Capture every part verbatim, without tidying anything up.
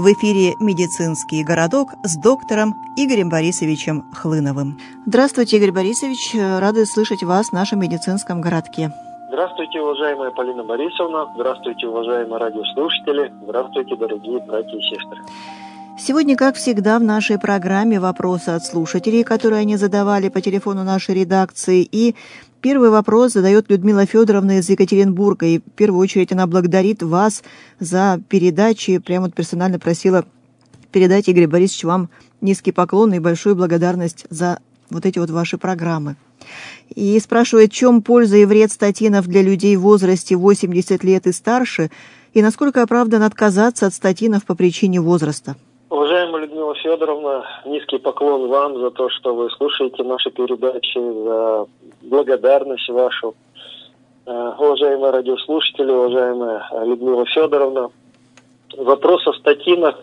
В эфире «Медицинский городок» с доктором Игорем Борисовичем Хлыновым. Здравствуйте, Игорь Борисович. Рады слышать вас в нашем медицинском городке. Здравствуйте, уважаемая Полина Борисовна. Здравствуйте, уважаемые радиослушатели. Здравствуйте, дорогие братья и сестры. Сегодня, как всегда, в нашей программе вопросы от слушателей, которые они задавали по телефону нашей редакции. И первый вопрос задает Людмила Федоровна из Екатеринбурга. И в первую очередь она благодарит вас за передачи. Прямо вот персонально просила передать, Игорь Борисович, вам низкий поклон и большую благодарность за вот эти вот ваши программы. И спрашивает, в чем польза и вред статинов для людей в возрасте восемьдесят лет и старше, и насколько оправдан отказаться от статинов по причине возраста. Уважаемая Людмила Федоровна, низкий поклон вам за то, что вы слушаете наши передачи, за благодарность вашу. Уважаемые радиослушатели, уважаемая Людмила Федоровна, вопрос о статинах,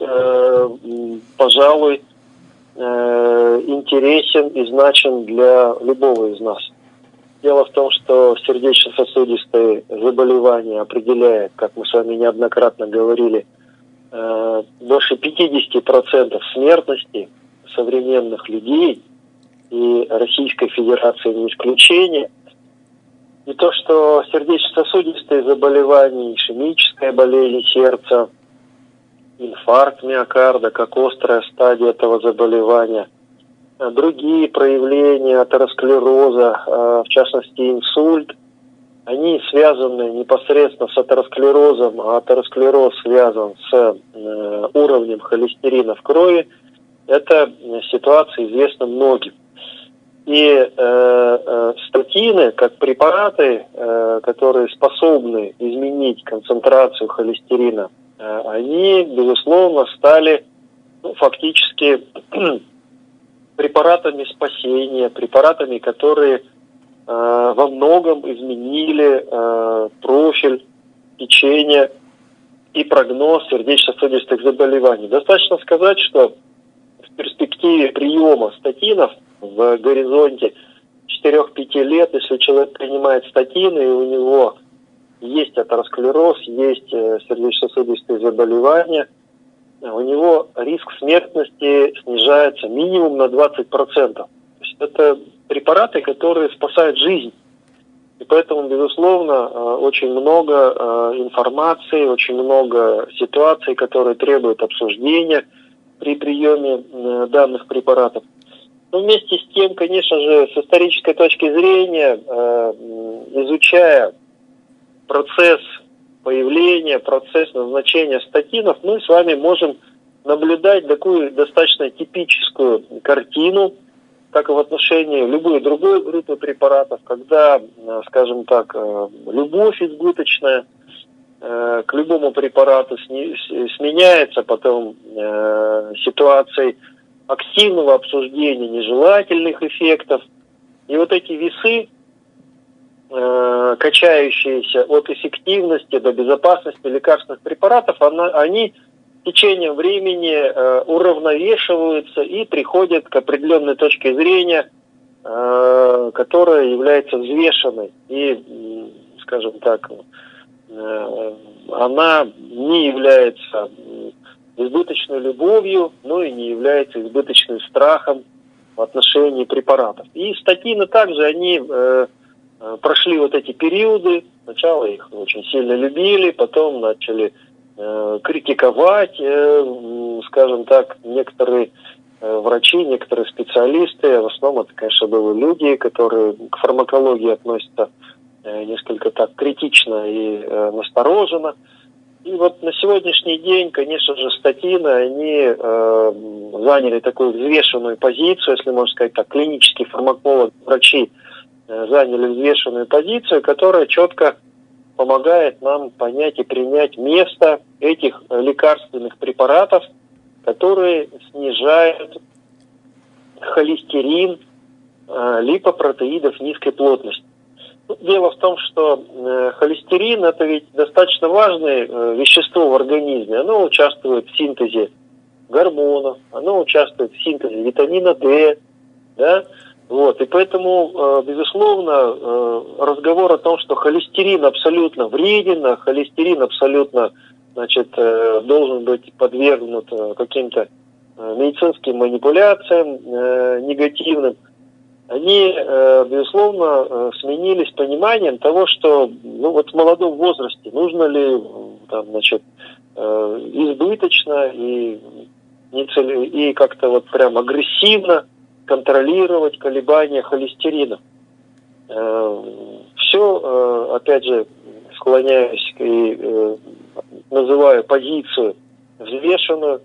пожалуй, интересен и значим для любого из нас. Дело в том, что сердечно-сосудистые заболевания определяют, как мы с вами неоднократно говорили, больше пятьдесят процентов смертности современных людей, и Российской Федерации не исключение. И то, что сердечно-сосудистые заболевания, ишемическая болезнь сердца, инфаркт миокарда, как острая стадия этого заболевания, другие проявления атеросклероза, в частности инсульт, они связаны непосредственно с атеросклерозом, а атеросклероз связан с э, уровнем холестерина в крови. Эта ситуация известна многим. И э, э, статины, как препараты, э, которые способны изменить концентрацию холестерина, э, они, безусловно, стали ну, фактически препаратами спасения, препаратами, которые во многом изменили э, профиль течения и прогноз сердечно-сосудистых заболеваний. Достаточно сказать, что в перспективе приема статинов в горизонте четыре-пять лет, если человек принимает статины, и у него есть атеросклероз, есть сердечно-сосудистые заболевания, у него риск смертности снижается минимум на двадцать процентов. То есть это препараты, которые спасают жизнь. И поэтому, безусловно, очень много информации, очень много ситуаций, которые требуют обсуждения при приеме данных препаратов. Но вместе с тем, конечно же, с исторической точки зрения, изучая процесс появления, процесс назначения статинов, мы с вами можем наблюдать такую достаточно типическую картину, как и в отношении любой другой группы препаратов, когда, скажем так, любовь избыточная к любому препарату сменяется потом ситуацией активного обсуждения нежелательных эффектов. И вот эти весы, качающиеся от эффективности до безопасности лекарственных препаратов, они с течением времени э, уравновешиваются и приходят к определенной точке зрения, э, которая является взвешенной. И, скажем так, э, она не является избыточной любовью, но и не является избыточным страхом в отношении препаратов. И статины также, они э, прошли вот эти периоды. Сначала их очень сильно любили, потом начали критиковать, скажем так, некоторые врачи, некоторые специалисты. В основном это, конечно, были люди, которые к фармакологии относятся несколько так критично и настороженно. И вот на сегодняшний день, конечно же, статины, они заняли такую взвешенную позицию, если можно сказать так, клинический фармаколог, врачи заняли взвешенную позицию, которая четко помогает нам понять и принять место этих лекарственных препаратов, которые снижают холестерин э, липопротеидов низкой плотности. Дело в том, что э, холестерин – это ведь достаточно важное э, вещество в организме. Оно участвует в синтезе гормонов, оно участвует в синтезе витамина D, да? Вот, и поэтому, безусловно, разговор о том, что холестерин абсолютно вреден, а холестерин абсолютно значит, э, должен быть подвергнут э, каким-то э, медицинским манипуляциям э, негативным, они, э, безусловно, э, сменились пониманием того, что ну, вот в молодом возрасте нужно ли там, значит, э, избыточно и, не цели, и как-то вот прям агрессивно контролировать колебания холестерина. Э, все, э, опять же, склоняюсь и э, называю позицию взвешенную,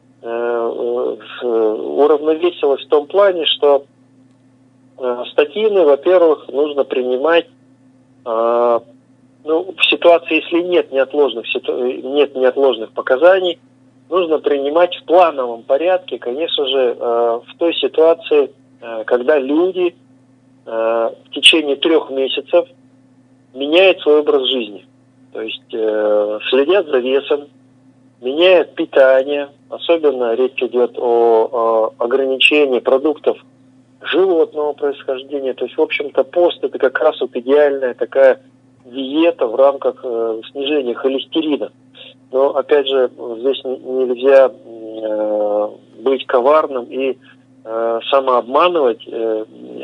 э, э, уравновесилась в том плане, что э, статины, во-первых, нужно принимать э, ну, в ситуации, если нет неотложных, нет неотложных показаний, нужно принимать в плановом порядке, конечно же, э, в той ситуации, э, когда люди э, в течение трех месяцев меняют свой образ жизни. То есть э, следят за весом, меняют питание, особенно речь идет о, о ограничении продуктов животного происхождения. То есть, в общем-то, пост – это как раз вот идеальная такая диета в рамках э, снижения холестерина. Но, опять же, здесь нельзя э, быть коварным и э, самообманывать, э,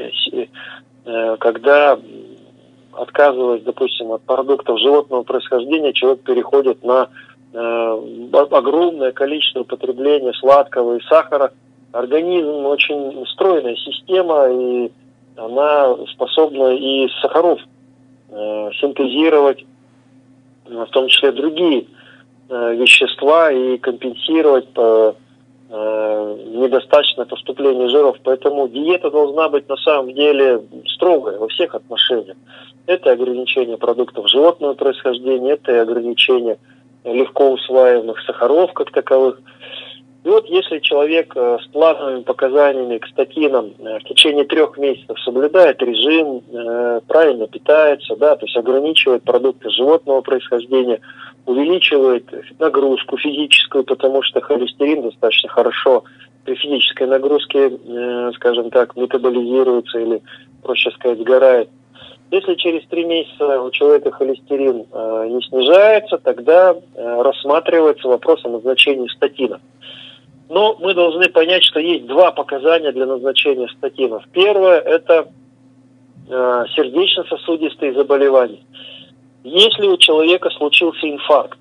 э, когда, отказываясь, допустим, от продуктов животного происхождения, человек переходит на э, огромное количество употребления сладкого и сахара. Организм очень стройная система, и она способна и сахаров э, синтезировать, в том числе другие э, вещества, и компенсировать э, э, недостаточное поступление жиров. Поэтому диета должна быть на самом деле строгая во всех отношениях. Это ограничение продуктов животного происхождения, это и ограничение легко усваиваемых сахаров как таковых. И вот если человек э, с плановыми показаниями к статинам э, в течение трех месяцев соблюдает режим, э, правильно питается, да, то есть ограничивает продукты животного происхождения, увеличивает нагрузку физическую, потому что холестерин достаточно хорошо при физической нагрузке, э, скажем так, метаболизируется или, проще сказать, сгорает. Если через три месяца у человека холестерин э, не снижается, тогда э, рассматривается вопрос о назначении статина. Но мы должны понять, что есть два показания для назначения статинов. Первое – это э, сердечно-сосудистые заболевания. Если у человека случился инфаркт,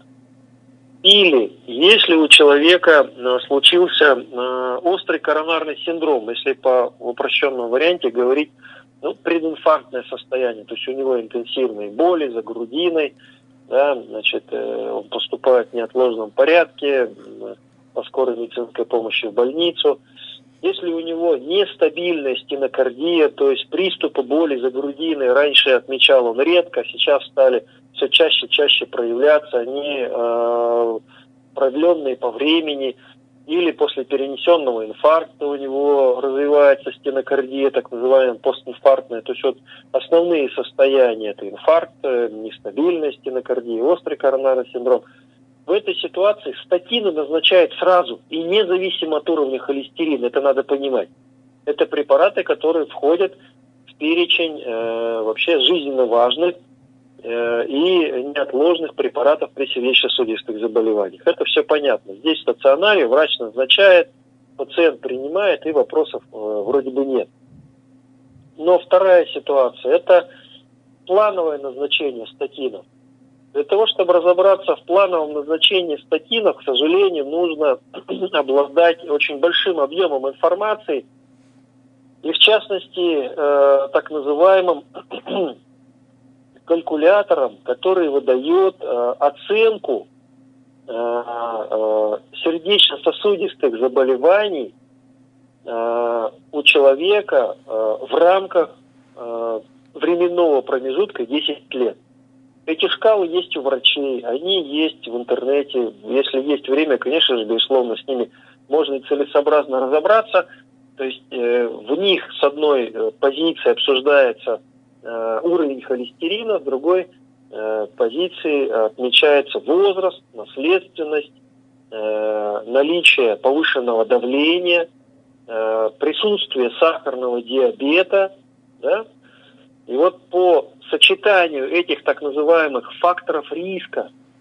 или если у человека э, случился э, острый коронарный синдром, если по упрощенному варианте говорить, ну, прединфарктное состояние, то есть у него интенсивные боли за грудиной, да, значит, э, он поступает в неотложном порядке, э, по скорой медицинской помощи в больницу. Если у него нестабильная стенокардия, то есть приступы боли за грудиной, раньше отмечал он редко, сейчас стали все чаще и чаще проявляться, они э, продленные по времени, или после перенесенного инфаркта у него развивается стенокардия, так называемая постинфарктная. То есть вот основные состояния – это инфаркт, нестабильная стенокардия, острый коронарный синдром. В этой ситуации статины назначают сразу и независимо от уровня холестерина, это надо понимать. Это препараты, которые входят в перечень э, вообще жизненно важных э, и неотложных препаратов при сердечно-сосудистых заболеваниях. Это все понятно. Здесь в стационаре врач назначает, пациент принимает, и вопросов э, вроде бы нет. Но вторая ситуация – это плановое назначение статинов. Для того, чтобы разобраться в плановом назначении статинов, к сожалению, нужно обладать очень большим объемом информации, и в частности, э, так называемым калькулятором, который выдает э, оценку э, э, сердечно-сосудистых заболеваний э, у человека э, в рамках э, временного промежутка десять лет. Эти шкалы есть у врачей, они есть в интернете. Если есть время, конечно же, безусловно, с ними можно и целесообразно разобраться. То есть э, в них с одной э, позиции обсуждается э, уровень холестерина, с другой э, позиции отмечается возраст, наследственность, э, наличие повышенного давления, э, присутствие сахарного диабета, да? И вот по сочетанию этих так называемых факторов риска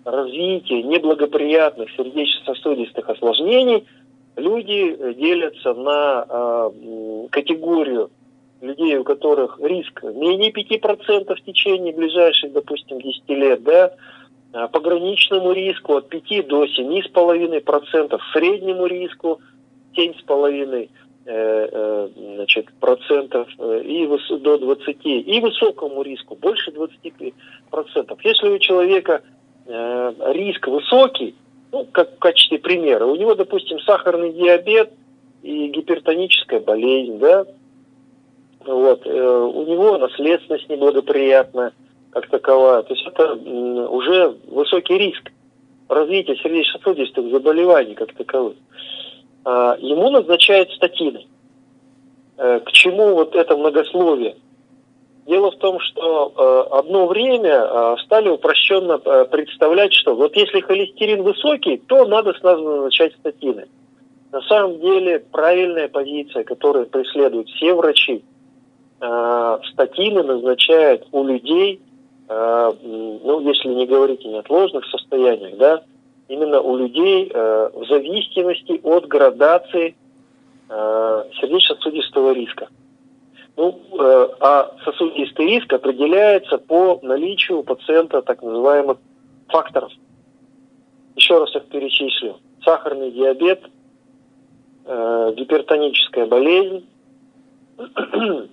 развития неблагоприятных сердечно-сосудистых осложнений люди делятся на э, категорию людей, у которых риск менее пяти процентов в течение ближайших, допустим, десяти лет, да, пограничному риску от пяти до семи с половиной процентов, среднему риску семь с половиной значит, процентов и до двадцати, и высокому риску больше двадцати процентов. Если у человека э, риск высокий, ну, как в качестве примера, у него, допустим, сахарный диабет и гипертоническая болезнь, да, вот, э, у него наследственность неблагоприятная, как таковая. То есть это м, уже высокий риск развития сердечно-сосудистых заболеваний, как таковых. А, ему назначают статины. Э, к чему вот это многословие? Дело в том, что э, одно время э, стали упрощенно э, представлять, что вот если холестерин высокий, то надо сразу назначать статины. На самом деле правильная позиция, которую преследуют все врачи, э, статины назначают у людей, э, ну, если не говорить о неотложных состояниях, да, именно у людей э, в зависимости от градации э, сердечно-сосудистого риска. Ну, э, а сосудистый риск определяется по наличию у пациента так называемых факторов. Еще раз их перечислю. Сахарный диабет, э, гипертоническая болезнь, э,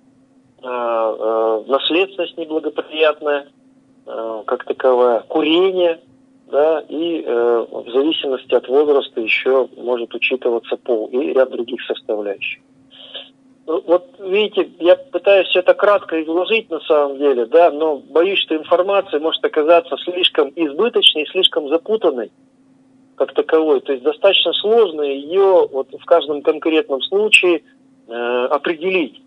э, наследственность неблагоприятная, э, как таковая, курение, да, и э, в зависимости от возраста еще может учитываться пол и ряд других составляющих. Вот видите, я пытаюсь все это кратко изложить на самом деле, да, но боюсь, что информация может оказаться слишком избыточной и слишком запутанной как таковой. То есть достаточно сложно ее вот в каждом конкретном случае э, определить.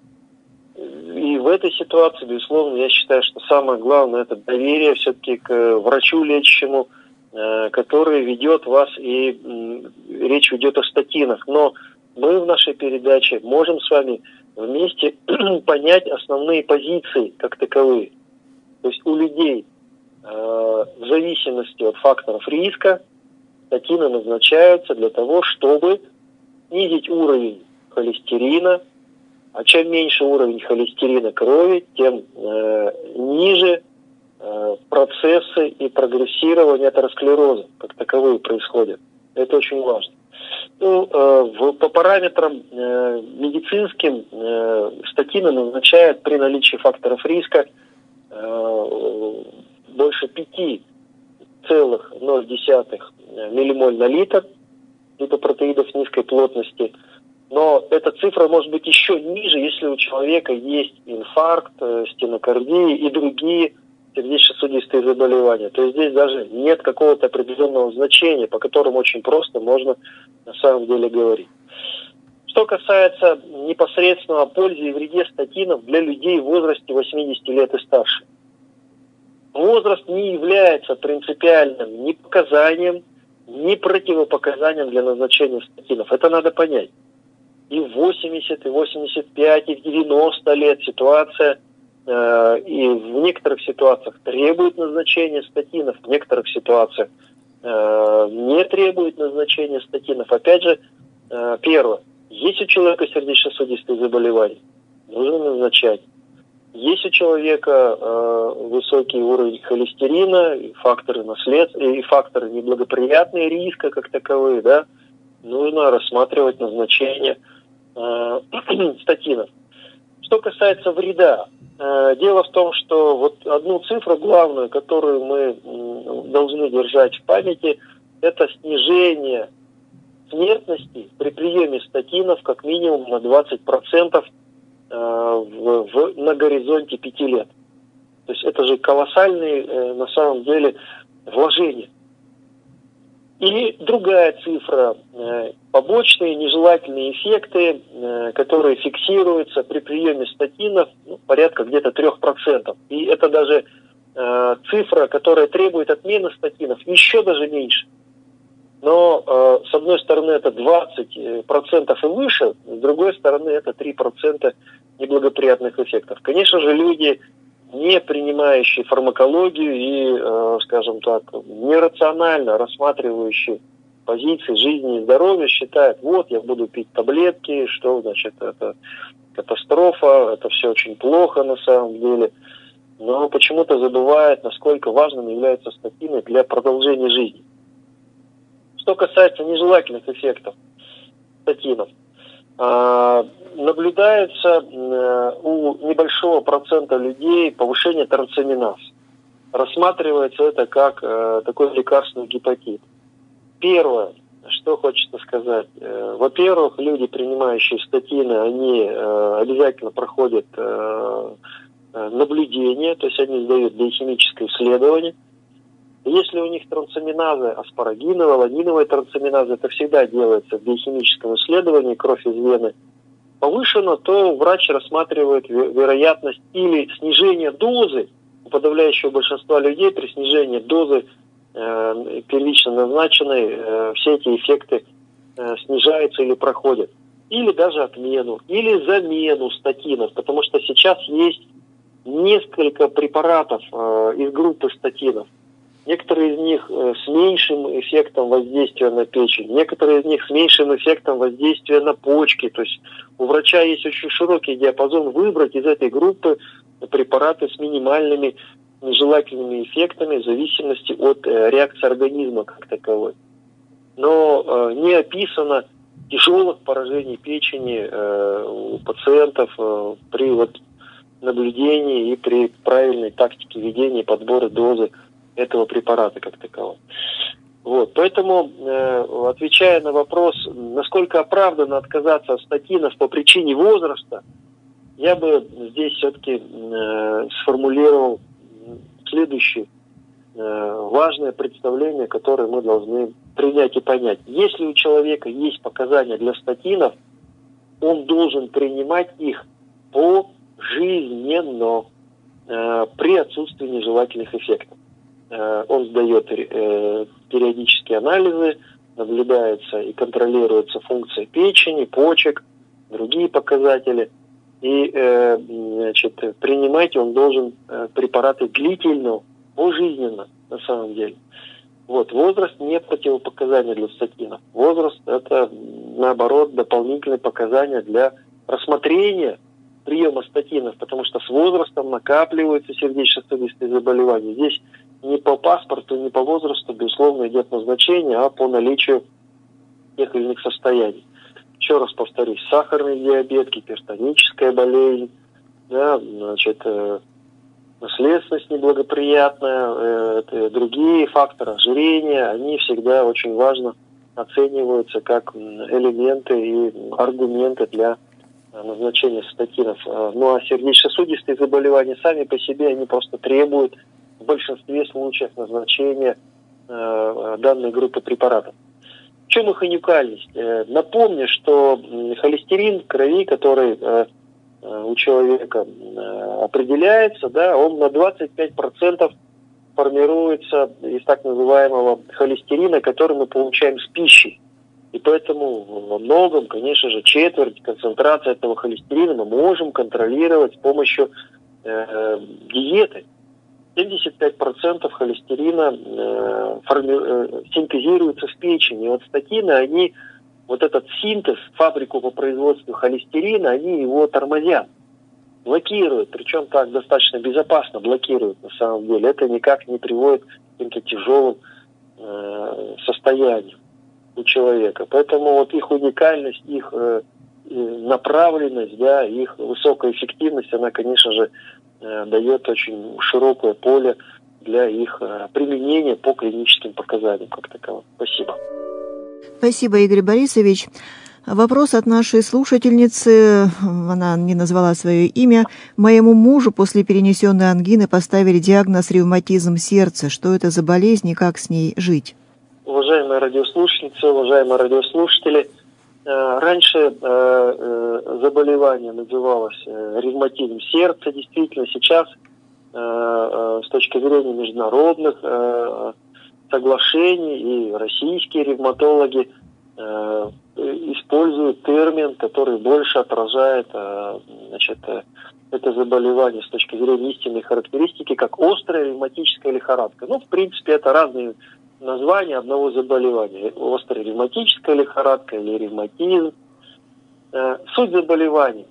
И в этой ситуации, безусловно, я считаю, что самое главное это доверие все-таки к врачу лечащему, э, который ведет вас, и э, речь идет о статинах. Но мы в нашей передаче можем с вами вместе понять основные позиции как таковые. То есть у людей э, в зависимости от факторов риска статины назначаются для того, чтобы снизить уровень холестерина, а чем меньше уровень холестерина крови, тем э, ниже э, процессы и прогрессирование атеросклероза как таковые происходят. Это очень важно. Ну, э, в, по параметрам э, медицинским э, статины назначают при наличии факторов риска э, больше пять целых ноль десятых миллимоль на литр липопротеидов низкой плотности. Но эта цифра может быть еще ниже, если у человека есть инфаркт, э, стенокардия и другие сердечно-сосудистые заболевания. То есть здесь даже нет какого-то определенного значения, по которому очень просто можно на самом деле говорить. Что касается непосредственно пользы и вреде статинов для людей в возрасте восьмидесяти лет и старше. Возраст не является принципиальным ни показанием, ни противопоказанием для назначения статинов. Это надо понять. И в восемьдесят, и в восемьдесят пять, и в девяносто лет ситуация и в некоторых ситуациях требует назначения статинов, в некоторых ситуациях э, не требует назначения статинов. Опять же, э, первое, есть у человека сердечно-сосудистые заболевания, нужно назначать. Есть у человека э, высокий уровень холестерина, и факторы наследства, и факторы неблагоприятные риска как таковые, да, нужно рассматривать назначение э, статинов. Что касается вреда, дело в том, что вот одну цифру главную, которую мы должны держать в памяти, это снижение смертности при приеме статинов как минимум на двадцать процентов в, в, на горизонте пяти лет. То есть это же колоссальные на самом деле вложения. И другая цифра, побочные нежелательные эффекты, которые фиксируются при приеме статинов, ну, порядка где-то три процента. И это даже э, цифра, которая требует отмены статинов, еще даже меньше. Но э, с одной стороны это двадцать процентов и выше, с другой стороны это три процента неблагоприятных эффектов. Конечно же, люди не принимающий фармакологию и, скажем так, нерационально рассматривающий позиции жизни и здоровья, считает, вот, я буду пить таблетки, что, значит, это катастрофа, это все очень плохо на самом деле. Но почему-то забывает, насколько важным являются статины для продолжения жизни. Что касается нежелательных эффектов статинов, наблюдается у небольшого процента людей повышение трансаминаз. Рассматривается это как такой лекарственный гепатит. Первое, что хочется сказать. Во-первых, люди, принимающие статины, они обязательно проходят наблюдение, то есть они сдают биохимическое исследование. Если у них трансаминазы, аспарагиновая, ланиновая трансаминаза, это всегда делается в биохимическом исследовании, кровь из вены повышена, то врач рассматривает вероятность или снижения дозы. У подавляющего большинства людей при снижении дозы э, первично назначенной э, все эти эффекты э, снижаются или проходят. Или даже отмену, или замену статинов, потому что сейчас есть несколько препаратов э, из группы статинов. Некоторые из них э, с меньшим эффектом воздействия на печень, некоторые из них с меньшим эффектом воздействия на почки. То есть у врача есть очень широкий диапазон выбрать из этой группы препараты с минимальными нежелательными эффектами в зависимости от э, реакции организма как таковой. Но э, не описано тяжелых поражений печени э, у пациентов э, при вот, наблюдении и при правильной тактике ведения и подбора дозы этого препарата как такового. Вот. Поэтому, э, отвечая на вопрос, насколько оправданно отказаться от статинов по причине возраста, я бы здесь все-таки э, сформулировал следующее э, важное представление, которое мы должны принять и понять. Если у человека есть показания для статинов, он должен принимать их пожизненно э, при отсутствии нежелательных эффектов. Он сдает э, периодические анализы, наблюдается и контролируется функция печени, почек, другие показатели. И э, значит, принимать он должен э, препараты длительно, пожизненно на самом деле. Вот. Возраст не противопоказание для статинов. Возраст – это, наоборот, дополнительные показания для рассмотрения приема статинов, потому что с возрастом накапливаются сердечно-сосудистые заболевания. Здесь не по паспорту, не по возрасту, безусловно, идет назначение, а по наличию тех или иных состояний. Еще раз повторюсь, сахарный диабет, гипертоническая болезнь, да, значит, э, наследственность неблагоприятная, э, другие факторы ожирения, они всегда очень важно оцениваются как элементы и аргументы для назначения статинов. Ну а сердечно-сосудистые заболевания сами по себе, они просто требуют в большинстве случаев назначения э, данной группы препаратов. В чем их уникальность? Э, напомню, что холестерин в крови, который э, у человека э, определяется, да, он на двадцать пять процентов формируется из так называемого холестерина, который мы получаем с пищей. И поэтому во многом, конечно же, четверть концентрации этого холестерина мы можем контролировать с помощью э, диеты. семьдесят пять процентов холестерина э, форми... э, синтезируется в печени. И вот статины, они, вот этот синтез, фабрику по производству холестерина, они его тормозят, блокируют. Причем так достаточно безопасно блокируют на самом деле. Это никак не приводит к каким-то тяжелым э, состояниям у человека. Поэтому вот их уникальность, их э, направленность, да, их высокая эффективность, она, конечно же, э, дает очень широкое поле для их э, применения по клиническим показаниям как таковым. Спасибо. Спасибо, Игорь Борисович. Вопрос от нашей слушательницы, она не назвала свое имя. Моему мужу после перенесенной ангины поставили диагноз ревматизм сердца. Что это за болезнь и как с ней жить? Уважаемые радиослушательницы, уважаемые радиослушатели, раньше заболевание называлось ревматизм сердца. Действительно, сейчас с точки зрения международных соглашений и российские ревматологи э, используют термин, который больше отражает э, значит, э, это заболевание с точки зрения истинной характеристики, как острая ревматическая лихорадка. Ну, в принципе, это разные названия одного заболевания. Острая ревматическая лихорадка или ревматизм. Э, суть заболевания.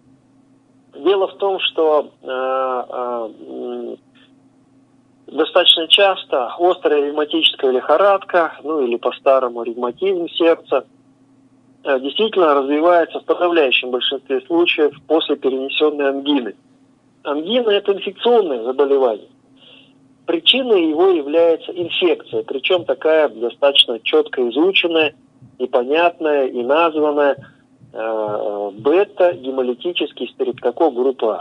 Дело в том, что э, э, достаточно часто острая ревматическая лихорадка, ну или по-старому ревматизм сердца, э, действительно развивается в подавляющем большинстве случаев после перенесенной ангины. Ангина – это инфекционное заболевание. Причиной его является инфекция, причем такая достаточно четко изученная и понятная, и названная э, бета-гемолитический стрептококк группы А.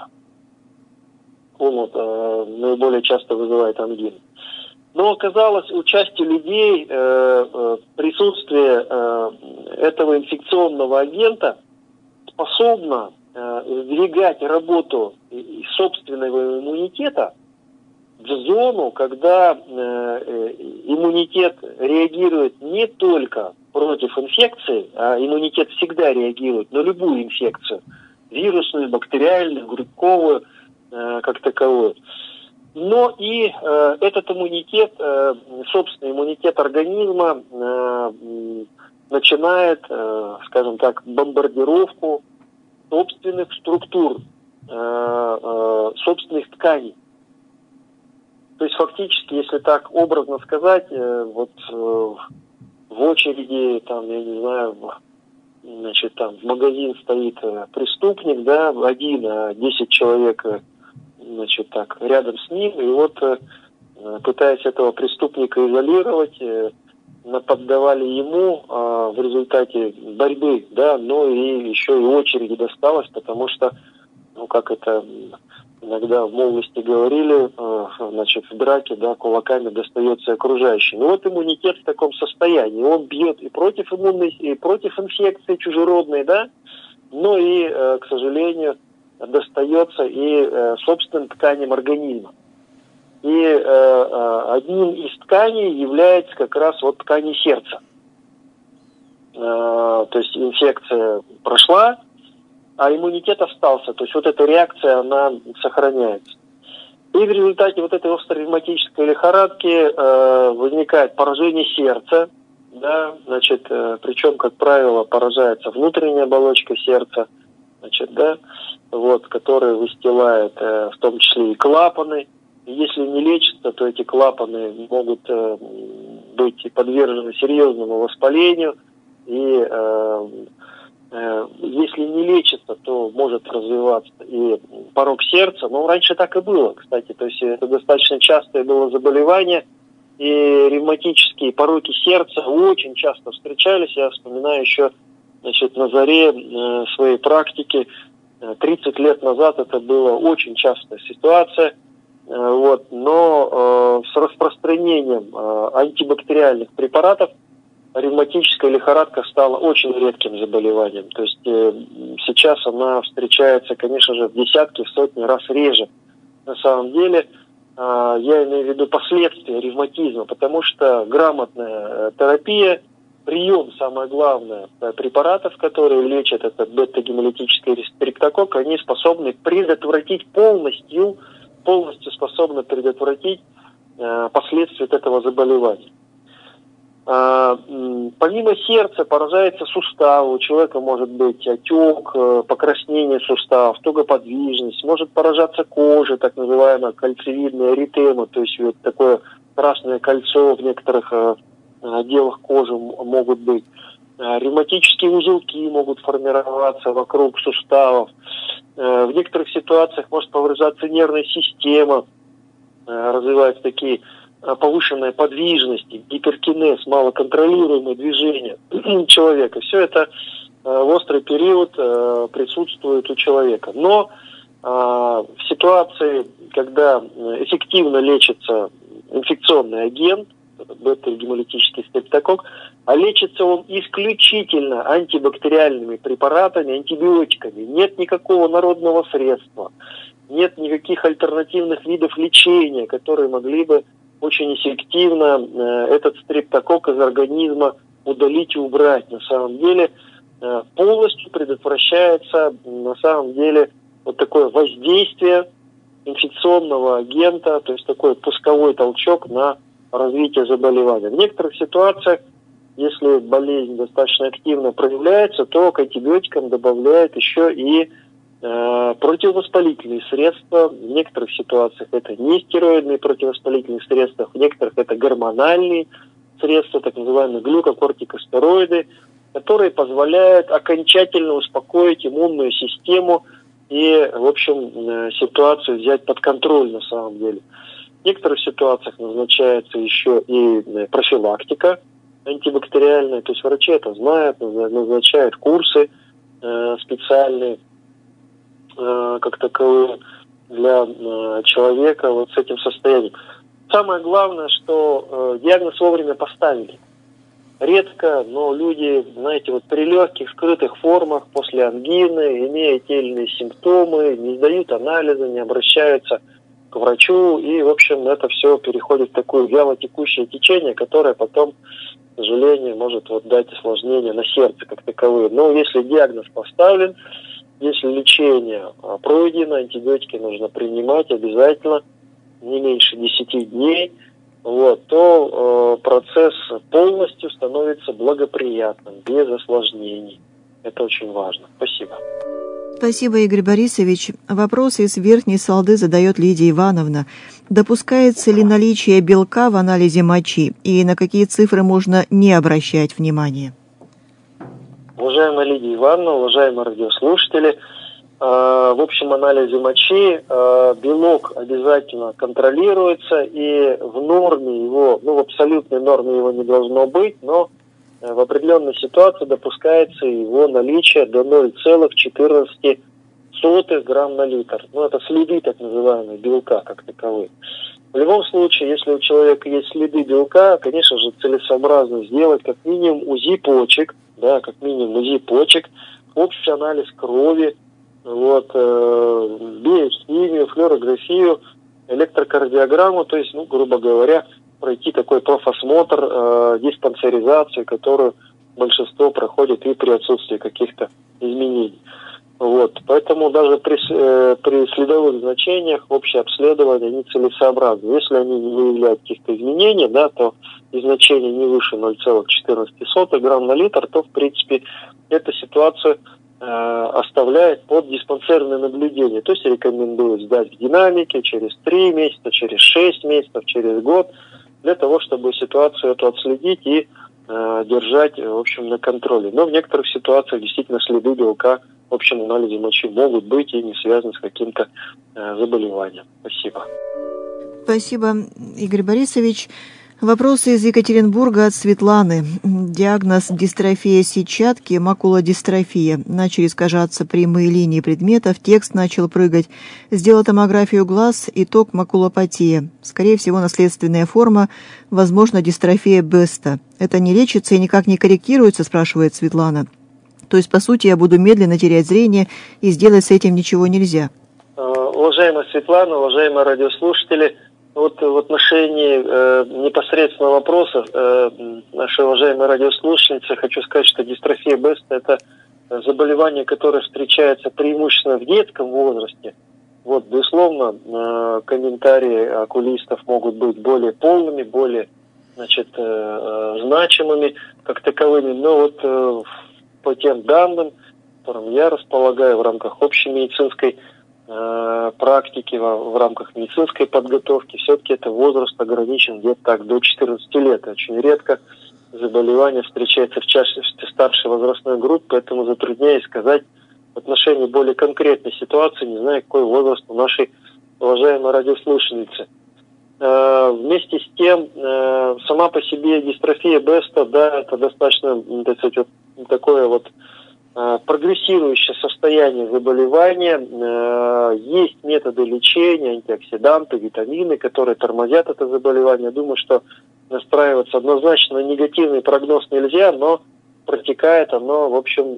Он вот, э, наиболее часто вызывает ангину. Но оказалось, у части людей э, э, присутствие э, этого инфекционного агента способно э, сдвигать работу собственного иммунитета в зону, когда э, иммунитет реагирует не только против инфекции, а иммунитет всегда реагирует на любую инфекцию, вирусную, бактериальную, грибковую, э, как таковую. Но и э, этот иммунитет, э, собственный иммунитет организма э, начинает, э, скажем так, бомбардировку собственных структур, э, э, собственных тканей. То есть фактически, если так образно сказать, э, вот э, в очереди, там, я не знаю, значит, там в магазин стоит э, преступник, да, один, а десять человек, э, значит, так, рядом с ним, и вот э, пытаясь этого преступника изолировать, э, наподдавали ему э, в результате борьбы, да, но и еще и очереди досталось, потому что, ну, как это иногда в молодости говорили, э, значит, в драке, да, кулаками достается окружающим. И вот иммунитет в таком состоянии. Он бьет и против иммунной, и против инфекции чужеродной, да, но и, э, к сожалению, достается и э, собственным тканям организма. И э, э, одним из тканей является как раз вот ткани сердца. Э, то есть инфекция прошла, а иммунитет остался. То есть вот эта реакция, она сохраняется. И в результате вот этой острой ревматической лихорадки э, возникает поражение сердца, да, значит, э, причем, как правило, поражается внутренняя оболочка сердца, значит, да, вот, которая выстилает э, в том числе и клапаны. И если не лечится, то эти клапаны могут э, быть подвержены серьезному воспалению. И э, э, если не лечится, то может развиваться и порок сердца. Но раньше так и было, кстати. То есть это достаточно частое было заболевание. И ревматические пороки сердца очень часто встречались. Я вспоминаю еще, значит, на заре э, своей практики. тридцать лет назад это была очень частая ситуация. Вот, но э, с распространением э, антибактериальных препаратов ревматическая лихорадка стала очень редким заболеванием. То есть э, сейчас она встречается, конечно же, в десятки, в сотни раз реже. На самом деле, э, я имею в виду последствия ревматизма, потому что грамотная терапия, прием, самое главное, препаратов, которые лечат этот бета-гемолитический стрептококк, они способны предотвратить полностью полностью способна предотвратить э, последствия от этого заболевания. Э, э, помимо сердца поражается сустав, у человека может быть отек, э, покраснение суставов, тугоподвижность, может поражаться кожа, так называемая кальцевидная эритема, то есть вот такое красное кольцо в некоторых э, отделах кожи могут быть. Э, ревматические узелки могут формироваться вокруг суставов. В некоторых ситуациях может повреждаться нервная система, развиваются такие повышенная подвижность, гиперкинез, малоконтролируемые движения человека. Все это в острый период присутствует у человека. Но в ситуации, когда эффективно лечится инфекционный агент, бета-гемолитический стрептококк, а лечится он исключительно антибактериальными препаратами, антибиотиками. Нет никакого народного средства, нет никаких альтернативных видов лечения, которые могли бы очень эффективно э, этот стрептококк из организма удалить и убрать. На самом деле полностью предотвращается на самом деле вот такое воздействие инфекционного агента, то есть такой пусковой толчок на развитие заболевания. В некоторых ситуациях, если болезнь достаточно активно проявляется, то к антибиотикам добавляют еще и э, противовоспалительные средства. В некоторых ситуациях это нестероидные противовоспалительные средства, в некоторых это гормональные средства, так называемые глюкокортикостероиды, которые позволяют окончательно успокоить иммунную систему и, в общем, ситуацию взять под контроль на самом деле. В некоторых ситуациях назначается еще и профилактика антибактериальная, то есть врачи это знают, назначают курсы э, специальные, э, как таковые, для э, человека вот с этим состоянием. Самое главное, что э, диагноз вовремя поставили. Редко, но люди, знаете, вот при легких скрытых формах после ангины, имея те или иные симптомы, не сдают анализы, не обращаются к врачу, и, в общем, это все переходит в такое вялотекущее течение, которое потом, к сожалению, может вот дать осложнения на сердце как таковые. Но если диагноз поставлен, если лечение пройдено, антибиотики нужно принимать обязательно не меньше десяти дней, вот, то э, процесс полностью становится благоприятным, без осложнений. Это очень важно. Спасибо. Спасибо, Игорь Борисович. Вопрос из Верхней Салды задает Лидия Ивановна. Допускается ли наличие белка в анализе мочи и на какие цифры можно не обращать внимания? Уважаемая Лидия Ивановна, уважаемые радиослушатели, в общем анализе мочи белок обязательно контролируется, и в норме его, ну в абсолютной норме его не должно быть, но в определенной ситуации допускается его наличие до ноль целых четырнадцать сотых грамм на литр. Ну это следы так называемые белка как таковые. В любом случае, если у человека есть следы белка, конечно же целесообразно сделать как минимум УЗИ почек, да, как минимум УЗИ почек, общий анализ крови, вот, э, биохимию, флюорографию, электрокардиограмму, то есть, ну, грубо говоря, пройти такой профосмотр, э, диспансеризацию, которую большинство проходит и при отсутствии каких-то изменений. Вот, поэтому даже при, э, при следовых значениях общее обследование нецелесообразно. Если они не выявляют каких-то изменений, да, то и значение не выше ноль целых четырнадцать сотых грамм на литр, то, в принципе, эта ситуация оставляет под диспансерное наблюдение. То есть рекомендуют сдать в динамике через три месяца, через шесть месяцев, через год, для того, чтобы ситуацию эту отследить и э, держать, в общем, на контроле. Но в некоторых ситуациях действительно следы белка в общем анализе мочи могут быть и не связаны с каким-то э, заболеванием. Спасибо. Спасибо, Игорь Борисович. Вопросы из Екатеринбурга от Светланы. Диагноз дистрофия сетчатки, макулодистрофия. Начали искажаться прямые линии предметов, текст начал прыгать. Сделал томографию глаз, итог макулопатия. Скорее всего, наследственная форма, возможно, дистрофия Беста. Это не лечится и никак не корректируется, спрашивает Светлана. То есть, по сути, я буду медленно терять зрение, и сделать с этим ничего нельзя. Уважаемая Светлана, уважаемые радиослушатели, вот в отношении э, непосредственного вопроса э, нашей уважаемой радиослушательницы хочу сказать, что дистрофия Беста – это заболевание, которое встречается преимущественно в детском возрасте. Вот, безусловно, э, комментарии окулистов могут быть более полными, более, значит, э, э, значимыми как таковыми, но вот э, по тем данным, которым я располагаю в рамках общей медицинской практики, в, в рамках медицинской подготовки, все-таки это возраст ограничен где-то так до четырнадцати лет. Очень редко заболевание встречается в чаще старшей возрастной группе, поэтому затрудняюсь сказать в отношении более конкретной ситуации, не знаю, какой возраст у нашей уважаемой радиослушательницы. Э, вместе с тем, э, сама по себе дистрофия Беста, да, это достаточно, так сказать, вот такое вот прогрессирующее состояние заболевания, есть методы лечения, антиоксиданты, витамины, которые тормозят это заболевание. Думаю, что настраиваться однозначно на негативный прогноз нельзя, но протекает оно, в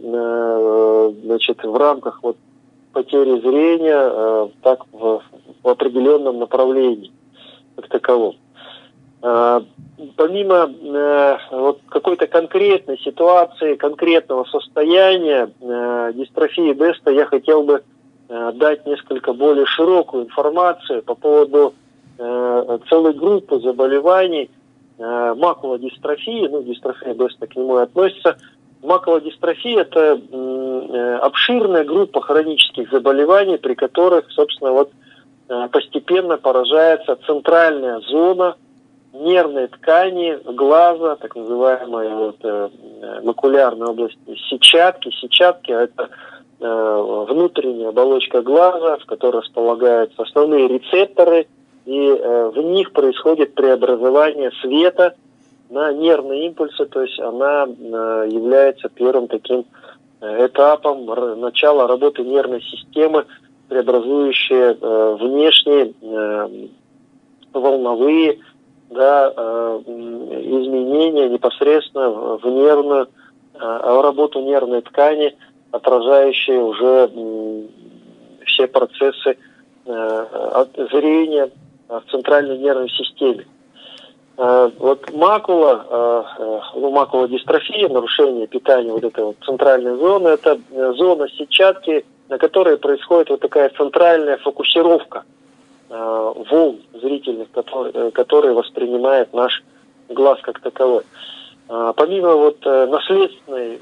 общем, значит, в рамках вот потери зрения, так в, в определенном направлении, как таковом. Помимо вот какой-то конкретной ситуации, конкретного состояния дистрофии Беста, я хотел бы дать несколько более широкую информацию по поводу целой группы заболеваний макулодистрофии, ну, дистрофия Беста к нему и относится. Макулодистрофия – это обширная группа хронических заболеваний, при которых, собственно, вот постепенно поражается центральная зона нервной ткани глаза, так называемая вот, э, макулярная область сетчатки. Сетчатки – это э, внутренняя оболочка глаза, в которой располагаются основные рецепторы, и э, в них происходит преобразование света на нервные импульсы, то есть она э, является первым таким э, этапом р- начала работы нервной системы, преобразующие э, внешние э, волновые, да, э, изменения непосредственно в нервную, э, работу нервной ткани, отражающие уже э, все процессы э, зрения в центральной нервной системе. Э, вот макула, э, ну, макулодистрофия, нарушение питания вот этой вот центральной зоны, это зона сетчатки, на которой происходит вот такая центральная фокусировка волн зрительных, которые, которые воспринимает наш глаз как таковой. Помимо вот наследственной,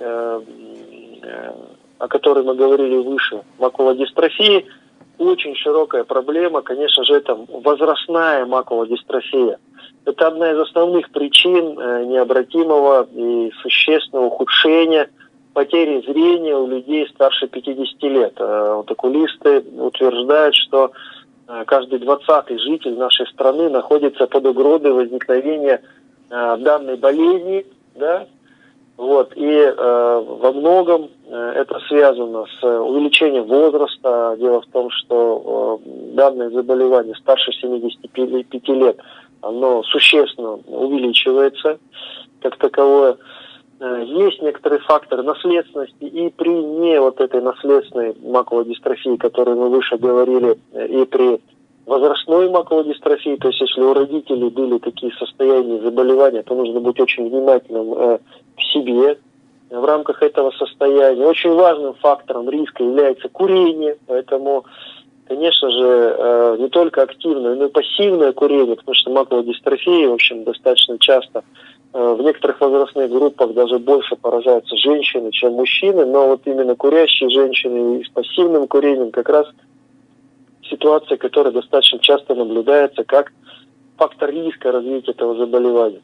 о которой мы говорили выше, макулодистрофии, очень широкая проблема, конечно же, это возрастная макулодистрофия. Это одна из основных причин необратимого и существенного ухудшения потери зрения у людей старше пятидесяти лет. Вот окулисты утверждают, что каждый двадцатый житель нашей страны находится под угрозой возникновения э, данной болезни, да, вот, и э, во многом э, это связано с увеличением возраста. Дело в том, что э, данное заболевание старше семидесяти пяти лет, оно существенно увеличивается как таковое. Есть некоторые факторы наследственности, и при не вот этой наследственной макулодистрофии, о которой мы выше говорили, и при возрастной макулодистрофии, то есть если у родителей были такие состояния заболевания, то нужно быть очень внимательным э, к себе в рамках этого состояния. Очень важным фактором риска является курение, поэтому, конечно же, э, не только активное, но и пассивное курение, потому что макулодистрофия, в общем, достаточно часто в некоторых возрастных группах даже больше поражаются женщины, чем мужчины, но вот именно курящие женщины с пассивным курением как раз ситуация, которая достаточно часто наблюдается как фактор риска развития этого заболевания.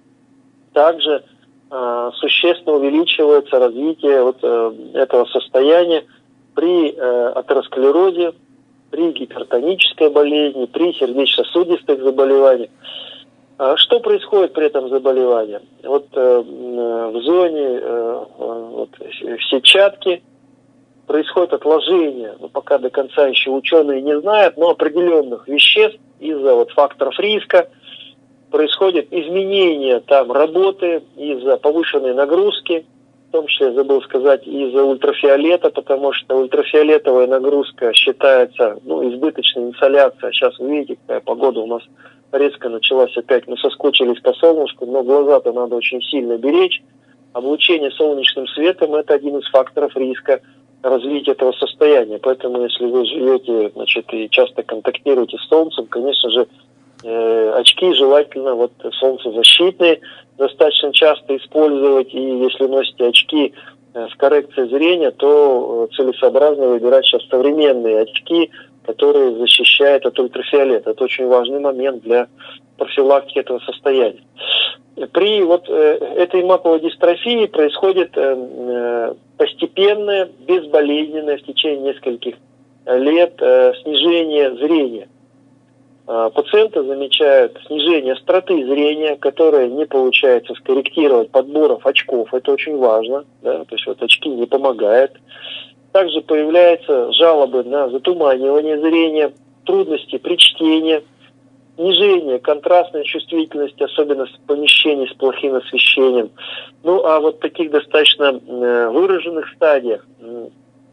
Также э, существенно увеличивается развитие вот, э, этого состояния при э, атеросклерозе, при гипертонической болезни, при сердечно-сосудистых заболеваниях. Что происходит при этом заболевании? Вот э, в зоне э, вот, в сетчатке происходит отложение, ну, пока до конца еще ученые не знают, но определенных веществ из-за вот, факторов риска. Происходит изменение там работы из-за повышенной нагрузки, в том числе, забыл сказать, из-за ультрафиолета, потому что ультрафиолетовая нагрузка считается, ну, избыточной инсоляцией. Сейчас вы видите, какая погода у нас резко началась опять. Мы соскучились по солнышку, но глаза-то надо очень сильно беречь. Облучение солнечным светом – это один из факторов риска развития этого состояния. Поэтому, если вы живете, значит, и часто контактируете с солнцем, конечно же, э, очки желательно вот солнцезащитные достаточно часто использовать. И если носите очки э, с коррекцией зрения, то э, целесообразно выбирать сейчас современные очки, которые защищают от ультрафиолета. Это очень важный момент для профилактики этого состояния. При вот э, этой макулодистрофии происходит э, постепенное, безболезненное в течение нескольких лет э, снижение зрения. Э, пациенты замечают снижение остроты зрения, которое не получается скорректировать подборов очков. Это очень важно, да? То есть вот очки не помогают. Также появляются жалобы на затуманивание зрения, трудности при чтении, снижение контрастной чувствительности, особенно в помещении с плохим освещением. Ну, а вот в таких достаточно выраженных стадиях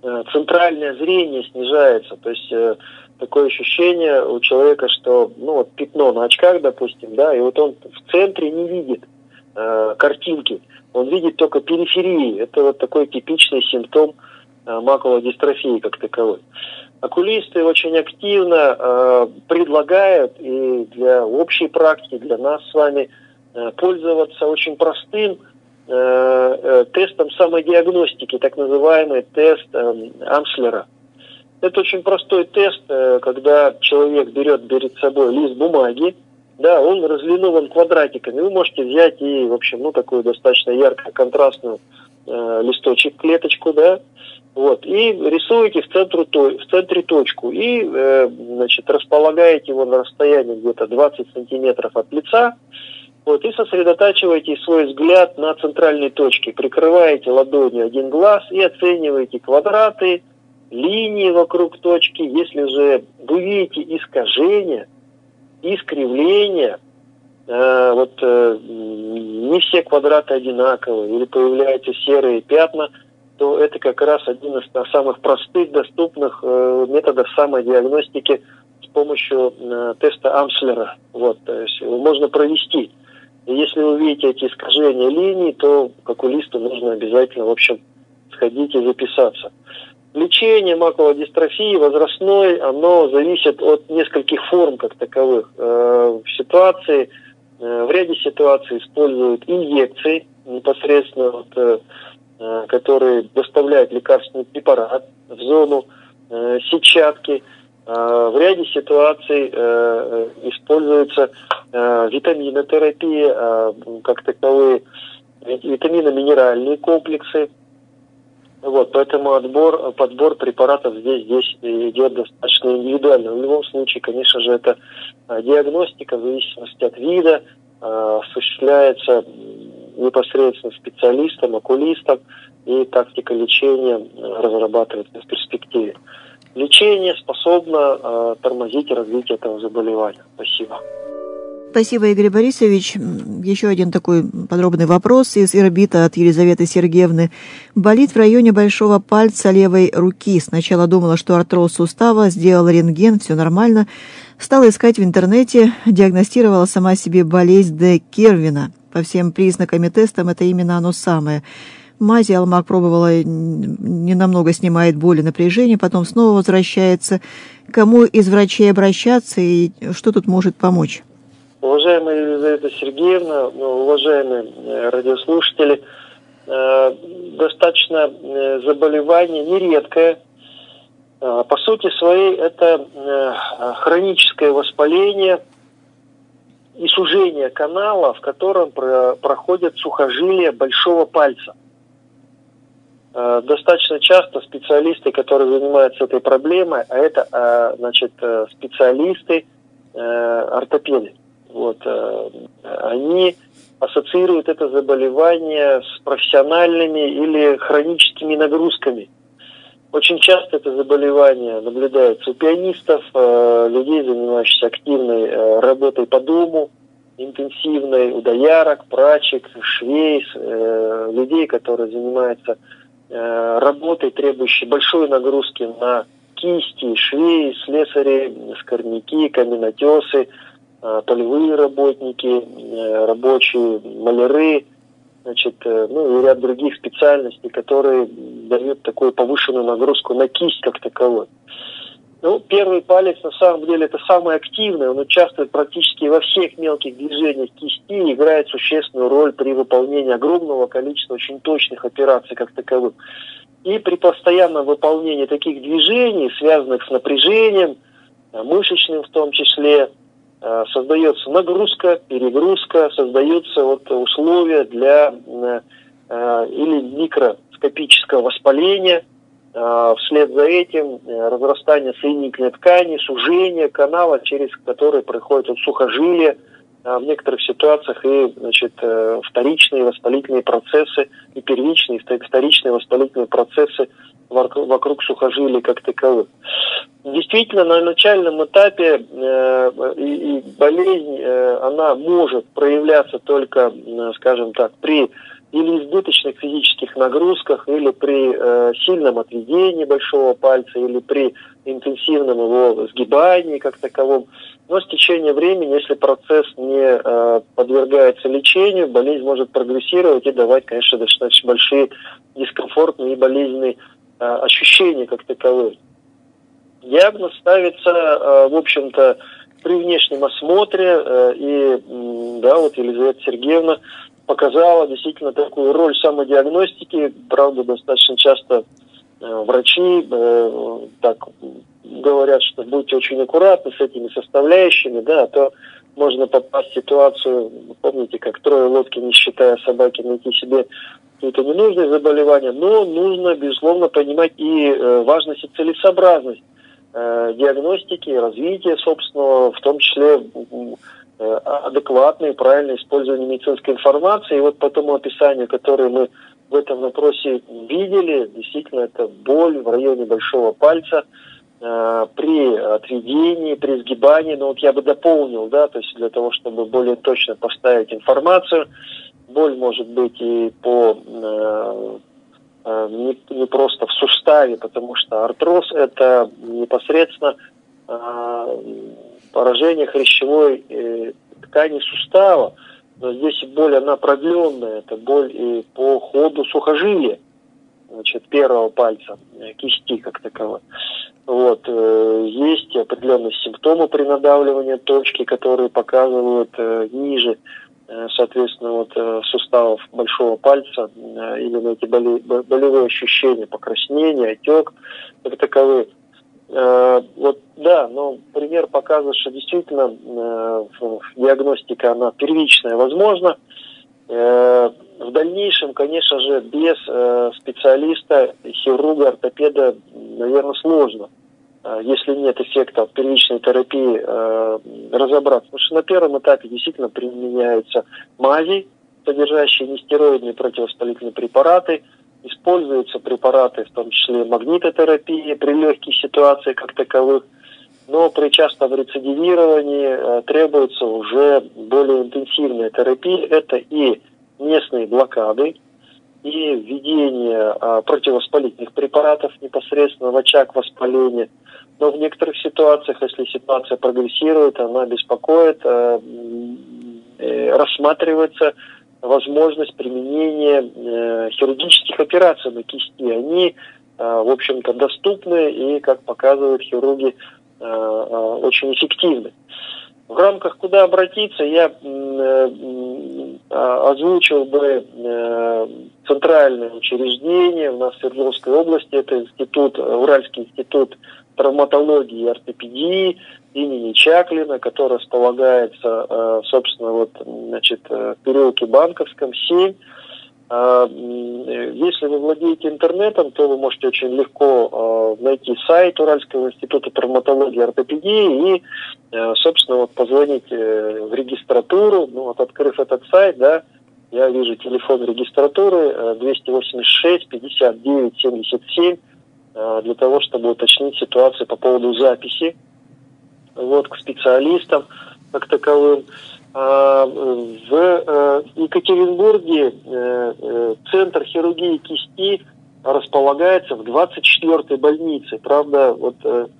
центральное зрение снижается. То есть такое ощущение у человека, что ну, вот пятно на очках, допустим, да, и вот он в центре не видит э, картинки, он видит только периферии. Это вот такой типичный симптом э, макуловой дистрофии как таковой. Окулисты очень активно э, предлагают и для общей практики, для нас с вами, э, пользоваться очень простым э, э, тестом самодиагностики, так называемый тест э, Амслера. Это очень простой тест, э, когда человек берет перед собой лист бумаги, да, он разлинован квадратиками. Вы можете взять и, в общем, ну, такую достаточно ярко-контрастную э, листочек, клеточку, да, вот, и рисуете в, центру, в центре точку и, э, значит, располагаете его на расстоянии где-то двадцать сантиметров от лица, вот, и сосредотачиваете свой взгляд на центральной точке, прикрываете ладонью один глаз и оцениваете квадраты, линии вокруг точки. Если же вы видите искажения, искривления, э, вот э, не все квадраты одинаковые или появляются серые пятна, то это как раз один из самых простых, доступных э, методов самодиагностики с помощью э, теста Амслера. Вот, то есть его можно провести. И если вы видите эти искажения линий, то к окулисту нужно обязательно, в общем, сходить и записаться. Лечение макуловой дистрофии возрастной, оно зависит от нескольких форм как таковых. Э, в ситуации, э, в ряде ситуаций используют инъекции непосредственно вот, э, который доставляет лекарственный препарат в зону э, сетчатки. Э, в ряде ситуаций э, используется э, витаминотерапия, э, как таковые витаминно-минеральные комплексы. Вот, поэтому отбор, подбор препаратов здесь, здесь идет достаточно индивидуально. В любом случае, конечно же, это диагностика в зависимости от вида э, осуществляется непосредственно специалистом, окулистом, и тактика лечения разрабатывается в перспективе. Лечение способно э, тормозить развитие этого заболевания. Спасибо. Спасибо, Игорь Борисович. Еще один такой подробный вопрос из Ирбита от Елизаветы Сергеевны. Болит в районе большого пальца левой руки. Сначала думала, что артроз сустава, сделала рентген, все нормально. Стала искать в интернете, диагностировала сама себе болезнь Де Кервина. По всем признакам и тестам это именно оно самое. Мази Алмак пробовала, ненамного снимает боль и напряжение, потом снова возвращается. Кому из врачей обращаться и что тут может помочь? Уважаемая Елизавета Сергеевна, уважаемые радиослушатели, достаточно заболевание нередкое. По сути своей это хроническое воспаление и сужение канала, в котором проходят сухожилия большого пальца. Достаточно часто специалисты, которые занимаются этой проблемой, а это, значит, специалисты, ортопеды, вот, они ассоциируют это заболевание с профессиональными или хроническими нагрузками. Очень часто это заболевание наблюдается у пианистов, людей, занимающихся активной работой по дому, интенсивной, у доярок, прачек, швей, людей, которые занимаются работой, требующей большой нагрузки на кисти, швеи, слесари, скорняки, каменотесы, полевые работники, рабочие маляры, значит, ну и ряд других специальностей, которые дают такую повышенную нагрузку на кисть как таковой. Ну, первый палец, на самом деле, это самый активный, он участвует практически во всех мелких движениях кисти и играет существенную роль при выполнении огромного количества очень точных операций как таковых. И при постоянном выполнении таких движений, связанных с напряжением, мышечным в том числе, создается нагрузка, перегрузка, создаются вот условия для э, или микроскопического воспаления, э, вслед за этим э, разрастание соединительной ткани, сужение канала, через который проходят вот сухожилия, э, в некоторых ситуациях и, значит, э, вторичные воспалительные процессы, и первичные, и вторичные воспалительные процессы вокруг, вокруг сухожилий как таковых. Действительно, на начальном этапе э, и, и болезнь, э, она может проявляться только, э, скажем так, при или избыточных физических нагрузках, или при э, сильном отведении большого пальца, или при интенсивном его сгибании как таковом. Но с течением времени, если процесс не э, подвергается лечению, болезнь может прогрессировать и давать, конечно, достаточно большие дискомфортные и болезненные э, ощущения как таковые. Диагноз ставится, э, в общем-то, при внешнем осмотре, э, и э, да, вот Елизавета Сергеевна показала действительно такую роль самодиагностики. Правда, достаточно часто э, врачи э, так говорят, что будьте очень аккуратны с этими составляющими, да, а то можно попасть в ситуацию, помните, как трое лодки, не считая собаки, найти себе какие-то ненужные заболевания, но нужно, безусловно, понимать и э, важность и целесообразность э, диагностики, развития собственного, в том числе э, адекватное и правильное использование медицинской информации. И вот по тому описанию, которое мы в этом вопросе видели, действительно, это боль в районе большого пальца, при отведении, при сгибании, но вот я бы дополнил, да, то есть для того, чтобы более точно поставить информацию, боль может быть и по э, э, не, не просто в суставе, потому что артроз это непосредственно э, поражение хрящевой э, ткани сустава, но здесь боль она продленная, это боль и по ходу сухожилия, значит, первого пальца, кисти как таковой. Вот, э, есть определенные симптомы при надавливании точки, которые показывают э, ниже, э, соответственно, вот, э, суставов большого пальца, э, именно эти боли, болевые ощущения, покраснение, отек, как таковые. Э, вот, да, но пример показывает, что действительно э, диагностика, она первичная, возможно. Э, в дальнейшем, конечно же, без э, специалиста, хирурга, ортопеда, наверное, сложно, э, если нет эффекта от первичной терапии, э, разобраться. Потому что на первом этапе действительно применяются мази, содержащие нестероидные противовоспалительные препараты, используются препараты, в том числе магнитотерапии при легких ситуациях как таковых, но при частом рецидивировании э, требуется уже более интенсивная терапия. Это и местные блокады, и введение э, противовоспалительных препаратов непосредственно в очаг воспаления. Но в некоторых ситуациях, если ситуация прогрессирует, она беспокоит, э, э, рассматривается возможность применения э, хирургических операций на кисти. Они, э, в общем-то, доступны и, как показывают хирурги, очень эффективны. В рамках куда обратиться, я озвучил бы центральное учреждение у нас в Свердловской области, это институт, Уральский институт травматологии и ортопедии имени Чаклина, который располагается, собственно, вот, значит, в переулке Банковском, семь. Если вы владеете интернетом, то вы можете очень легко э, найти сайт Уральского института травматологии и ортопедии и, э, собственно, вот позвонить э, в регистратуру. Ну, вот, открыв этот сайт, да, я вижу телефон регистратуры э, двести восемьдесят шесть пятьдесят девять семьдесят семь э, для того, чтобы уточнить ситуацию по поводу записи вот, к специалистам как таковым. В Екатеринбурге центр хирургии кисти располагается в двадцать четвёртой больнице. Правда, вот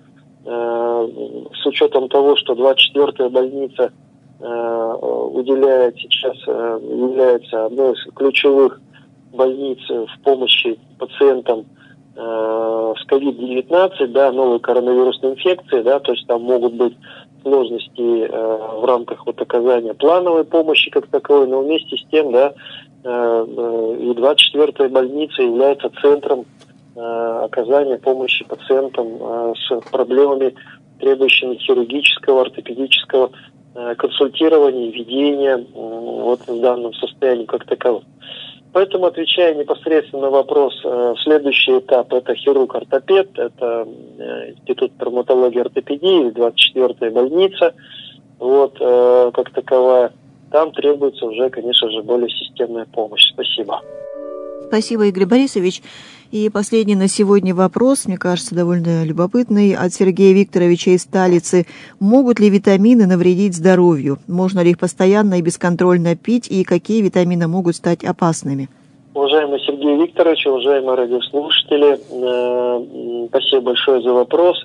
с учетом того, что двадцать четвёртая больница уделяет сейчас, является одной из ключевых больниц в помощи пациентам с ковид девятнадцать, да, новой коронавирусной инфекции, да, то есть там могут быть сложности э, в рамках вот оказания плановой помощи как таковой, но вместе с тем, да, э, э, и двадцать четвёртая больница является центром э, оказания помощи пациентам э, с проблемами, требующими хирургического, ортопедического э, консультирования, ведения э, вот в данном состоянии как таковом. Поэтому, отвечая непосредственно на вопрос, следующий этап – это хирург-ортопед, это институт травматологии и ортопедии, двадцать четвёртая больница, вот, как таковая. Там требуется уже, конечно же, более системная помощь. Спасибо. Спасибо, Игорь Борисович. И последний на сегодня вопрос, мне кажется, довольно любопытный, от Сергея Викторовича из Талицы. Могут ли витамины навредить здоровью? Можно ли их постоянно и бесконтрольно пить? И какие витамины могут стать опасными? Уважаемый Сергей Викторович, уважаемые радиослушатели, спасибо большое за вопрос.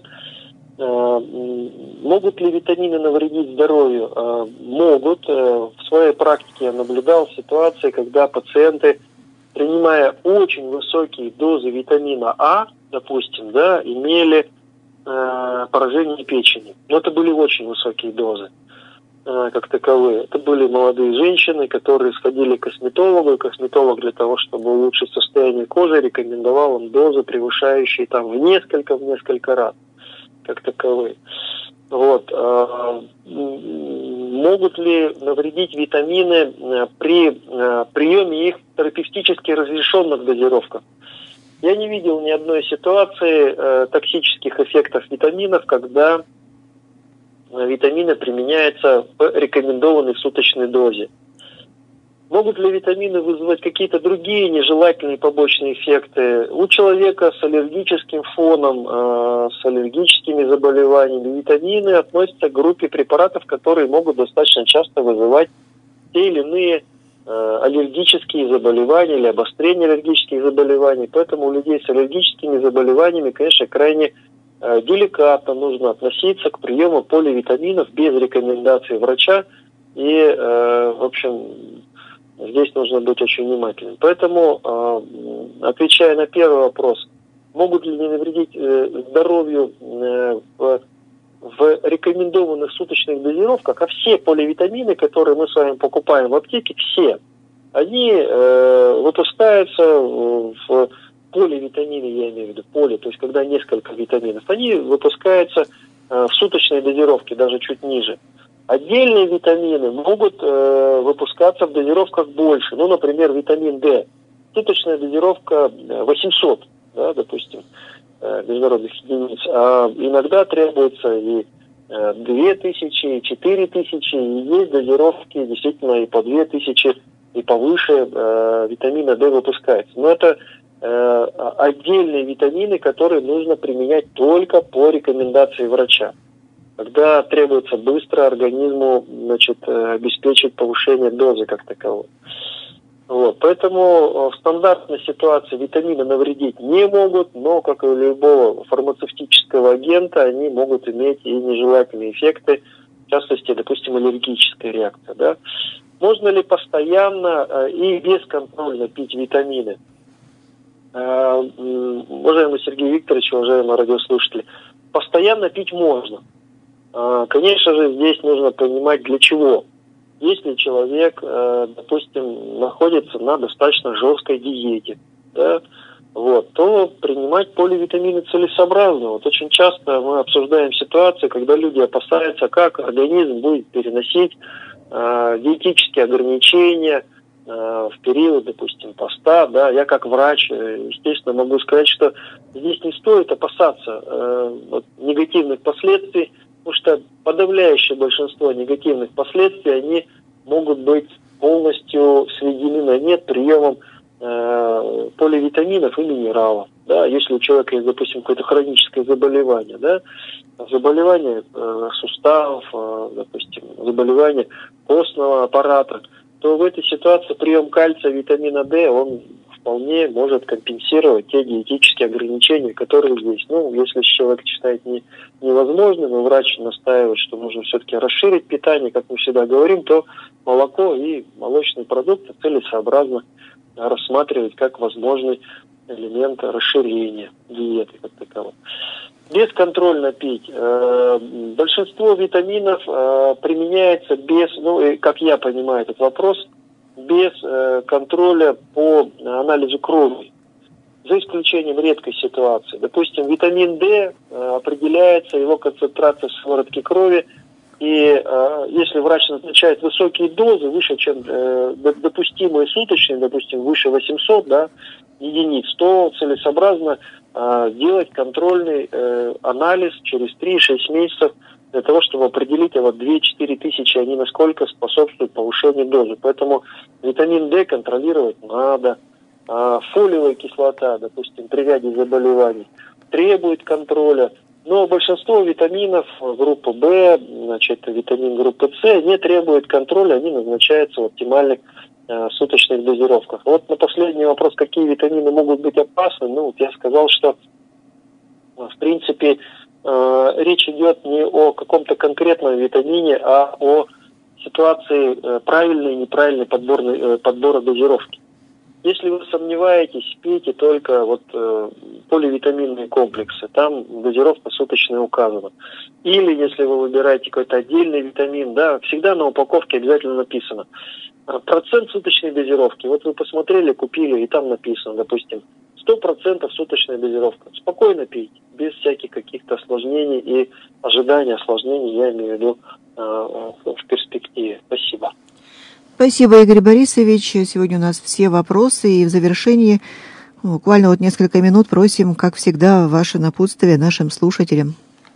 Могут ли витамины навредить здоровью? Могут. В своей практике я наблюдал ситуации, когда пациенты, принимая очень высокие дозы витамина А, допустим, да, имели поражение печени. Но это были очень высокие дозы, как таковые. Это были молодые женщины, которые сходили к косметологу, и косметолог для того, чтобы улучшить состояние кожи, рекомендовал им дозы, превышающие там в несколько, в несколько раз, как таковые. Вот. Могут ли навредить витамины при приеме их в терапевтически разрешенных дозировках? Я не видел ни одной ситуации токсических эффектов витаминов, когда витамины применяются в рекомендованной суточной дозе. Могут ли витамины вызывать какие-то другие нежелательные побочные эффекты? У человека с аллергическим фоном, э, с аллергическими заболеваниями витамины относятся к группе препаратов, которые могут достаточно часто вызывать те или иные э, аллергические заболевания или обострение аллергических заболеваний. Поэтому у людей с аллергическими заболеваниями, конечно, крайне э, деликатно нужно относиться к приему поливитаминов без рекомендации врача. И, э, в общем, здесь нужно быть очень внимательным. Поэтому, э, отвечая на первый вопрос, могут ли не навредить э, здоровью э, в, в рекомендованных суточных дозировках, а все поливитамины, которые мы с вами покупаем в аптеке, все, они э, выпускаются в поливитамины, я имею в виду поли, то есть когда несколько витаминов, они выпускаются э, в суточной дозировке, даже чуть ниже. Отдельные витамины могут э, выпускаться в дозировках больше. Ну, например, витамин D. Суточная дозировка восемьсот, да, допустим, э, международных единиц. А иногда требуется и э, две тысячи, и четыре тысячи. И есть дозировки действительно и по две тысячи, и повыше э, витамина D выпускается. Но это э, отдельные витамины, которые нужно применять только по рекомендации врача, когда требуется быстро организму, значит, обеспечить повышение дозы как таковой. Вот. Поэтому в стандартной ситуации витамины навредить не могут, но, как и у любого фармацевтического агента, они могут иметь и нежелательные эффекты, в частности, допустим, аллергическая реакция. Да? Можно ли постоянно и бесконтрольно пить витамины? Уважаемый Сергей Викторович, уважаемые радиослушатели, постоянно пить можно. Конечно же, здесь нужно понимать, для чего. Если человек, допустим, находится на достаточно жесткой диете, да, вот, то принимать поливитамины целесообразно. Вот очень часто мы обсуждаем ситуацию, когда люди опасаются, как организм будет переносить э, диетические ограничения э, в период, допустим, поста. Да. Я как врач, естественно, могу сказать, что здесь не стоит опасаться э, вот, негативных последствий, потому что подавляющее большинство негативных последствий, они могут быть полностью сведены на нет приемом э, поливитаминов и минералов. Да? Если у человека есть, допустим, какое-то хроническое заболевание, да? заболевание э, суставов, э, допустим, заболевание костного аппарата, то в этой ситуации прием кальция, витамина D, он вполне может компенсировать те диетические ограничения, которые есть. Ну, если человек считает не, невозможным, и врач настаивает, что нужно все-таки расширить питание, как мы всегда говорим, то молоко и молочные продукты целесообразно рассматривать как возможный элемент расширения диеты как таковой. Бесконтрольно пить. Большинство витаминов применяется без, ну, как я понимаю этот вопрос, без э, контроля по анализу крови, за исключением редкой ситуации. Допустим, витамин D э, определяется его концентрация в сыворотке крови, и э, если врач назначает высокие дозы, выше, чем э, допустимые суточные, допустим, выше восемьсот, да, единиц, то целесообразно э, делать контрольный э, анализ через три-шесть месяцев, для того, чтобы определить, а вот две-четыре тысячи, они насколько способствуют повышению дозы. Поэтому витамин D контролировать надо. А фолиевая кислота, допустим, при ряде заболеваний, требует контроля. Но большинство витаминов группы В, значит, витамин группы С, не требует контроля, они назначаются в оптимальных э, суточных дозировках. Вот на последний вопрос, какие витамины могут быть опасны, ну, вот я сказал, что в принципе э, речь идет не о каком-то конкретном витамине, а о ситуации э, правильной и неправильной подборной, э, подбора дозировки. Если вы сомневаетесь, пейте только вот э, поливитаминные комплексы, там дозировка суточная указана. Или если вы выбираете какой-то отдельный витамин, да, всегда на упаковке обязательно написано э, процент суточной дозировки. Вот вы посмотрели, купили, и там написано, допустим, сто процентов суточная дозировка. Спокойно пейте, без всяких каких-то осложнений и ожидания осложнений, я имею в виду э, в перспективе. Спасибо. Спасибо, Игорь Борисович. Сегодня у нас все вопросы, и в завершении буквально вот несколько минут просим, как всегда, ваше напутствие нашим слушателям.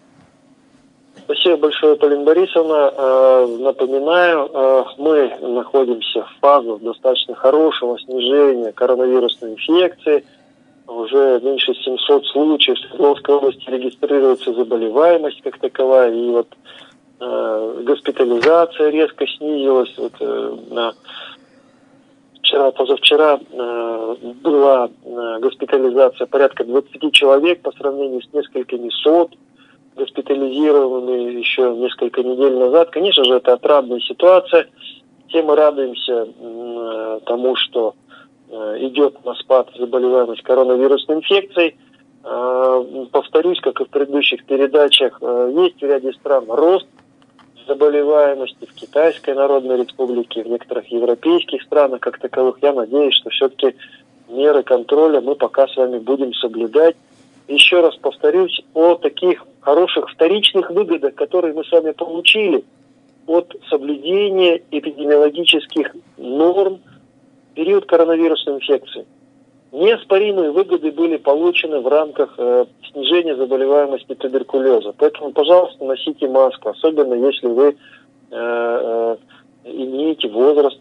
Спасибо большое, Полина Борисовна. Напоминаю, мы находимся в фазе достаточно хорошего снижения коронавирусной инфекции. Уже меньше семисот случаев в Свердловской области регистрируется заболеваемость как таковая, и вот госпитализация резко снизилась. Вот, э, на вчера, позавчера э, была э, госпитализация порядка двадцати человек по сравнению с несколькими сот госпитализированными еще несколько недель назад. Конечно же, это отрадная ситуация. Все мы радуемся э, тому, что э, идет на спад заболеваемость коронавирусной инфекцией. Э, повторюсь, как и в предыдущих передачах, э, есть в ряде стран рост заболеваемости в Китайской Народной Республике, в некоторых европейских странах как таковых. Я надеюсь, что все-таки меры контроля мы пока с вами будем соблюдать. Еще раз повторюсь о таких хороших вторичных выгодах, которые мы с вами получили от соблюдения эпидемиологических норм в период коронавирусной инфекции. Неоспоримые выгоды были получены в рамках э, снижения заболеваемости туберкулеза. Поэтому, пожалуйста, носите маску, особенно если вы э, э, имеете возраст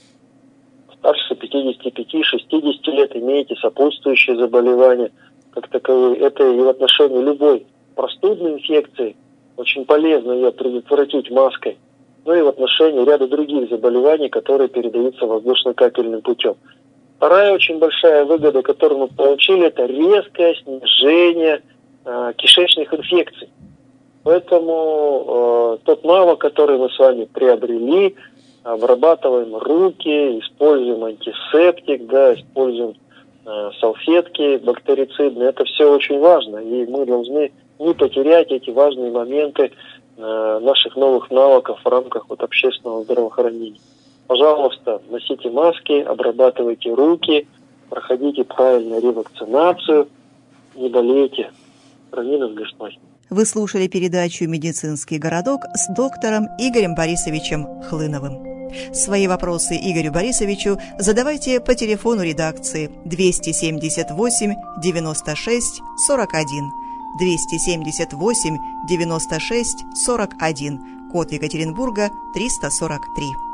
старше пятидесяти пяти — шестидесяти лет, имеете сопутствующие заболевания как таковые. Это и в отношении любой простудной инфекции очень полезно ее предотвратить маской, но и в отношении ряда других заболеваний, которые передаются воздушно-капельным путем. Вторая очень большая выгода, которую мы получили, это резкое снижение э, кишечных инфекций. Поэтому э, тот навык, который мы с вами приобрели, обрабатываем руки, используем антисептик, да, используем э, салфетки бактерицидные, это все очень важно, и мы должны не потерять эти важные моменты э, наших новых навыков в рамках вот, общественного здравоохранения. Пожалуйста, носите маски, обрабатывайте руки, проходите правильно ревакцинацию, не болейте. Храни нас Господь. Вы слушали передачу «Медицинский городок» с доктором Игорем Борисовичем Хлыновым. Свои вопросы Игорю Борисовичу задавайте по телефону редакции двести семьдесят восемь девяносто шесть сорок один, двести семьдесят восемь девяносто шесть сорок один, код Екатеринбурга триста сорок три.